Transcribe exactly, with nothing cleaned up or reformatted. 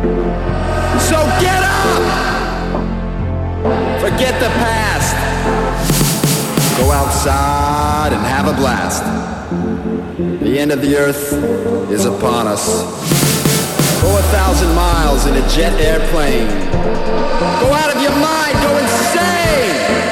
So get up! Forget the past. Go outside and have a blast. The end of the earth is upon us. Four thousand miles in a jet airplane. Go out of your mind, go insane!